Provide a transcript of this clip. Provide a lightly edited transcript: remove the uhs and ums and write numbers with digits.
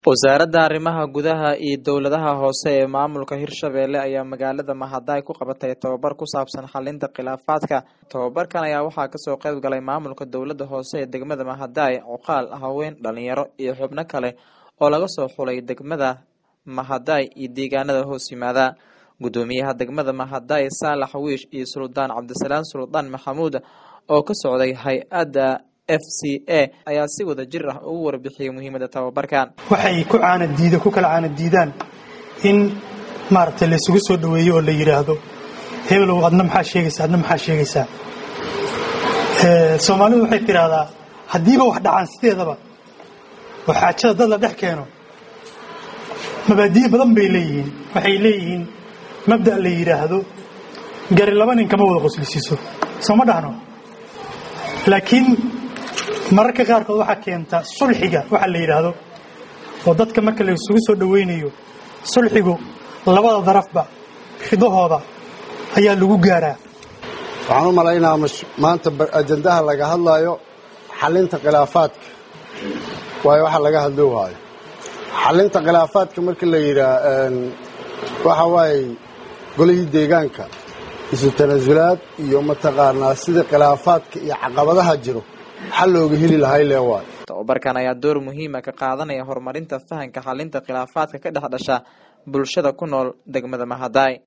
wasaaradda arrimaha gudaha iyo dowladaha hoose ee maamulka Hirshabelle ayaa magaalada Mahadai ku qabatay tababar ku saabsan xalinta khilaafaadka. Tababarkan ayaa waxaa ka soo qayb galay maamulka dowladda hoose ee degmada Mahadai, oqaal, haween, dhalinyaro iyo xubno kale oo laga soo xulay degmada Mahadai iyo deegaanada hoos yimaada. Gudoomiyaha degmada Mahadai Saalax Wiish iyo Suldaan Cabdisalaam Suldaan Maxamuud oo ka socday hay'adda FCA ayaa si wada jir ah ugu warbixiyay muhiimadda tababarkan. waxay ku kala caanadiidaan in maartay la isugu soo dhaweeyo oo la yiraahdo hebel wadna maxaa sheegaysaa Soomaalidu waxay tiraahdaa hadiiba wax dhacaan sideedaba waxa jira dad la dhex keeno mabaadiyo badan bay leeyihiin waxay leeyihiin mabda la yiraahdo gari laba nin kama wada qoslisiiso sama dhahno laakiin mararka qaar kood waxa keenta sulxiga waxa la yiraahdo oo dadka marka la isugu soo dhaweynayo sulxigu labada darafba xidahooda ayaa lagu gaaraa. waxaan u maleynaa maanta ajandaha laga hadlayo xalinta khilaafaadka waxa laga hadloohayo xalinta khilaafaadka marka la yiraahdo waxa way golay deegaanka isu tanasulaad iyo mataqaanaa sida khilaafaadka iyo caqabadaha jiro xal looga heli lahay leeyahay. tababarkan ayaa door muhiim ah ka qaadanaya horumarinta fahanka xalinta khilaafaadka ka dhex dhasha bulshada ku nool degmada Mahadai.